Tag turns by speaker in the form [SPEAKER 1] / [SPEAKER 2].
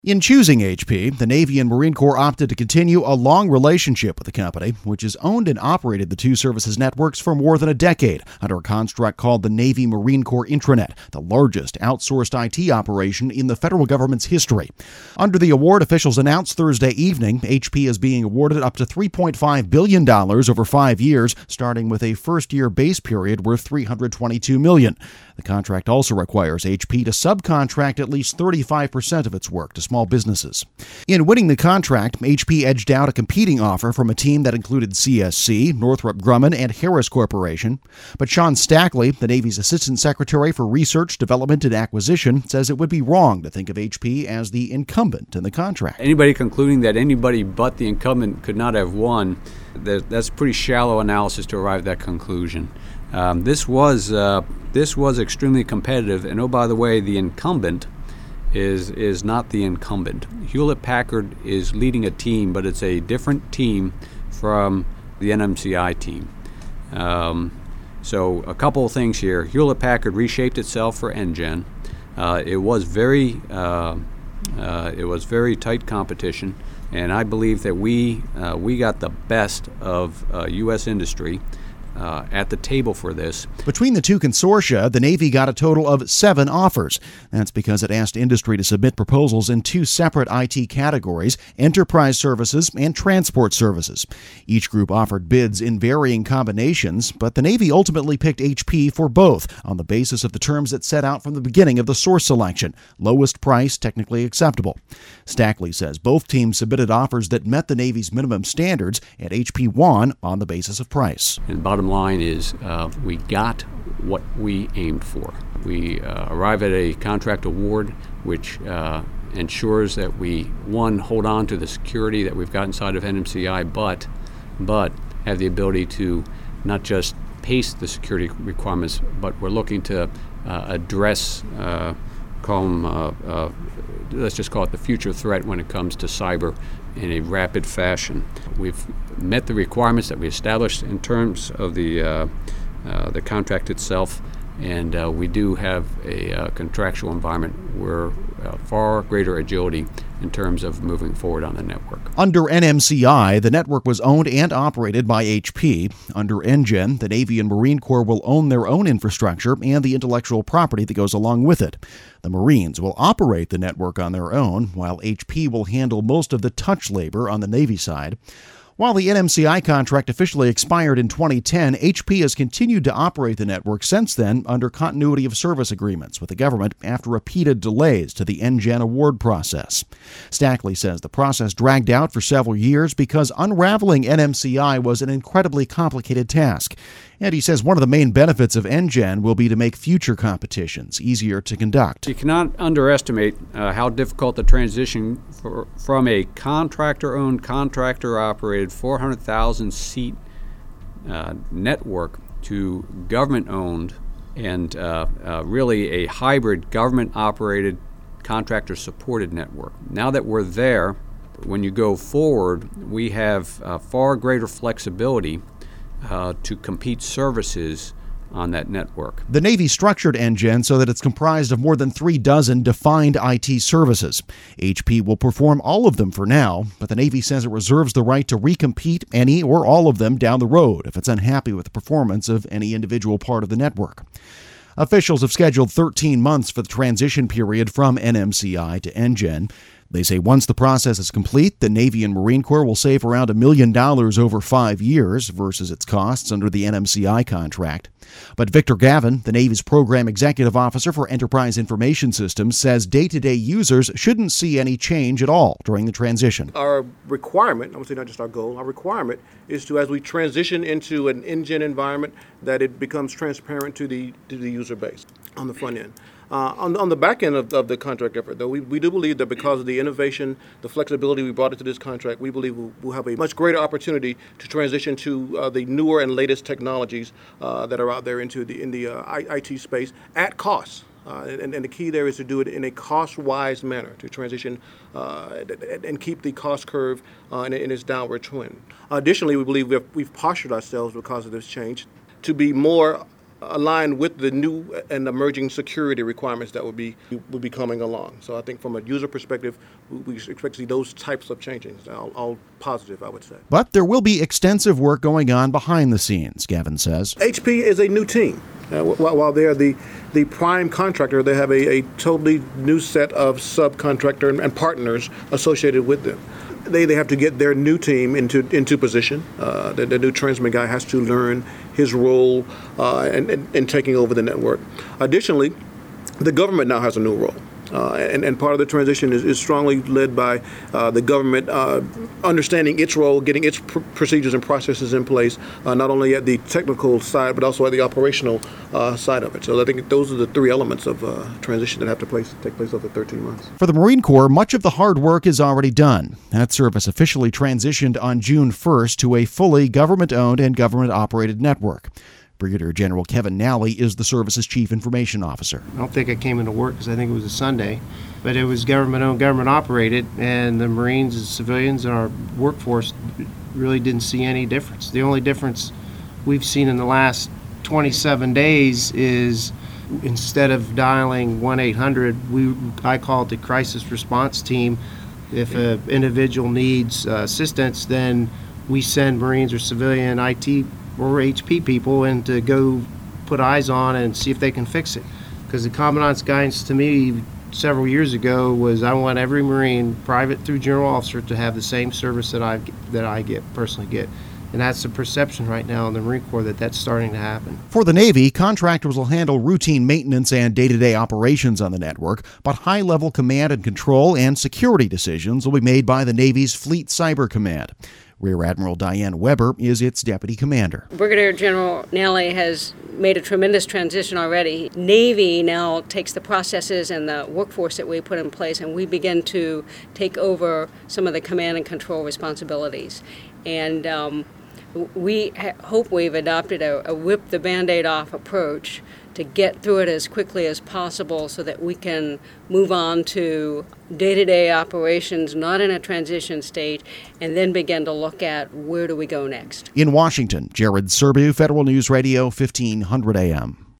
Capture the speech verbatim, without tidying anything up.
[SPEAKER 1] In choosing H P, the Navy and Marine Corps opted to continue a long relationship with the company, which has owned and operated the two services networks for more than a decade under a construct called the Navy Marine Corps Intranet, the largest outsourced I T operation in the federal government's history. Under the award, officials announced Thursday evening H P is being awarded up to three point five billion dollars over five years, starting with a first-year base period worth three hundred twenty-two million dollars. The contract also requires H P to subcontract at least thirty-five percent of its work to small businesses. In winning the contract, H P edged out a competing offer from a team that included C S C, Northrop Grumman, and Harris Corporation. But Sean Stackley, the Navy's Assistant Secretary for Research, Development, and Acquisition, says it would be wrong to think of H P as the incumbent in the contract.
[SPEAKER 2] Anybody concluding that anybody but the incumbent could not have won, that's pretty shallow analysis to arrive at that conclusion. Um, this was uh, this was extremely competitive, and oh, by the way, the incumbent is is not the incumbent. Hewlett-Packard is leading a team, but it's a different team from the N M C I team. Um, so a couple of things here. Hewlett-Packard reshaped itself for NGen. Uh, it was very uh, uh, it was very tight competition, and I believe that we uh, we got the best of uh, U S industry Uh, at the table for this.
[SPEAKER 1] Between the two consortia, the Navy got a total of seven offers. That's because it asked industry to submit proposals in two separate I T categories, enterprise services and transport services. Each group offered bids in varying combinations, but the Navy ultimately picked H P for both on the basis of the terms it set out from the beginning of the source selection: lowest price, technically acceptable. Stackley says both teams submitted offers that met the Navy's minimum standards, and H P won on the basis of price.
[SPEAKER 2] And bottom line is uh, we got what we aimed for. We uh, arrive at a contract award which uh, ensures that we, one, hold on to the security that we've got inside of N M C I, but but have the ability to not just pace the security requirements, but we're looking to uh, address, uh, call them, uh, uh, let's just call it the future threat when it comes to cyber in a rapid fashion. We've met the requirements that we established in terms of the uh, uh, the contract itself, and uh, we do have a uh, contractual environment where uh, far greater agility in terms of moving forward on the network.
[SPEAKER 1] Under N M C I, the network was owned and operated by H P. Under NGen, the Navy and Marine Corps will own their own infrastructure and the intellectual property that goes along with it. The Marines will operate the network on their own, while H P will handle most of the touch labor on the Navy side. While the N M C I contract officially expired in twenty ten, H P has continued to operate the network since then under continuity of service agreements with the government after repeated delays to the NGen award process. Stackley says the process dragged out for several years because unraveling N M C I was an incredibly complicated task. And he says one of the main benefits of NGen will be to make future competitions easier to conduct.
[SPEAKER 2] You cannot underestimate uh, how difficult the transition for, from a contractor-owned, contractor-operated four hundred thousand seat uh, network to government-owned and uh, uh, really a hybrid government-operated, contractor-supported network. Now that we're there, when you go forward, we have uh, far greater flexibility Uh, to compete services on that network.
[SPEAKER 1] The Navy structured NGen so that it's comprised of more than three dozen defined I T services. H P will perform all of them for now, but the Navy says it reserves the right to recompete any or all of them down the road if it's unhappy with the performance of any individual part of the network. Officials have scheduled thirteen months for the transition period from N M C I to NGen. They say once the process is complete, the Navy and Marine Corps will save around a million dollars over five years versus its costs under the N M C I contract. But Victor Gavin, the Navy's Program Executive Officer for Enterprise Information Systems, says day-to-day users shouldn't see any change at all during the transition.
[SPEAKER 3] Our requirement, I would say not just our goal, our requirement is to, as we transition into an NGen environment, that it becomes transparent to the to the user base on the front end. Uh, on, on the back end of, of the contract effort, though, we, we do believe that because of the innovation, the flexibility we brought into this contract, we believe we'll, we'll have a much greater opportunity to transition to uh, the newer and latest technologies uh, that are out there into the in the uh, I, IT space at cost. Uh, and, and the key there is to do it in a cost-wise manner, to transition uh, and keep the cost curve uh, in, in its downward trend. Additionally, we believe we've, we've postured ourselves because of this change to be more align with the new and emerging security requirements that will be will be coming along. So I think from a user perspective, we expect to see those types of changes, all, all positive, I would say.
[SPEAKER 1] But there will be extensive work going on behind the scenes, Gavin says.
[SPEAKER 3] H P is a new team. Uh, while, while they're the, the prime contractor, they have a, a totally new set of subcontractor and, and partners associated with them. They they have to get their new team into into position. Uh, the, the new transmission guy has to learn his role uh, in, in, in taking over the network. Additionally, the government now has a new role. Uh, and, and part of the transition is, is strongly led by uh, the government uh, understanding its role, getting its pr- procedures and processes in place, uh, not only at the technical side, but also at the operational uh, side of it. So I think those are the three elements of uh, transition that have to place, take place over thirteen months.
[SPEAKER 1] For the Marine Corps, much of the hard work is already done. That service officially transitioned on June first to a fully government-owned and government-operated network. Brigadier General Kevin Nally is the service's chief information officer.
[SPEAKER 4] I don't think I came into work because I think it was a Sunday, but it was government-owned, government-operated, and the Marines and civilians and our workforce really didn't see any difference. The only difference we've seen in the last twenty-seven days is instead of dialing one eight hundred, we I call it the crisis response team. If an individual needs uh, assistance, then we send Marines or civilian I T or H P people in to go put eyes on and see if they can fix it. Because the Commandant's guidance to me several years ago was I want every Marine, private through general officer, to have the same service that I that I get personally get. And that's the perception right now in the Marine Corps that that's starting to happen.
[SPEAKER 1] For the Navy, contractors will handle routine maintenance and day-to-day operations on the network, but high-level command and control and security decisions will be made by the Navy's Fleet Cyber Command. Rear Admiral Diane Weber is its deputy commander.
[SPEAKER 5] Brigadier General Nally has made a tremendous transition already. Navy now takes the processes and the workforce that we put in place, and we begin to take over some of the command and control responsibilities. And um, we ha- hope we've adopted a, a whip the Band-Aid off approach to get through it as quickly as possible so that we can move on to day-to-day operations, not in a transition state, and then begin to look at where do we go next.
[SPEAKER 1] In Washington, Jared Serbu, Federal News Radio, fifteen hundred A M.